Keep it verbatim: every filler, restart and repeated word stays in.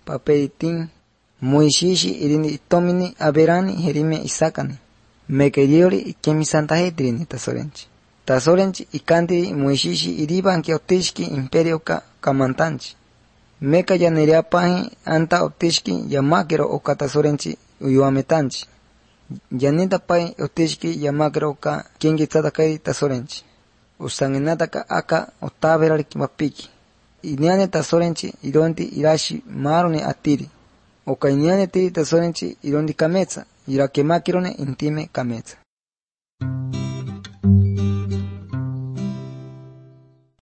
papelitin, Moishishi irini tomini aberani herime isakani. Mekeriori ikemi santa hedrini tasorenchi. Tasorenchi ikantiri Moishishi iribanki otishki imperio ka kamantanchi. Meka yaneriapahi anta otishki yamakero oka tasorenchi uyuametanchi. Yanita pai otishki yamakero oka kengi tzadakari tasorenchi. Usangenataka aka otaberariki mapiki. Iniane tasorenchi ironti irashi marone atiri. Oka iniane tiri tasorenchi irondi kametsa. Irakemakirone intime kametsa.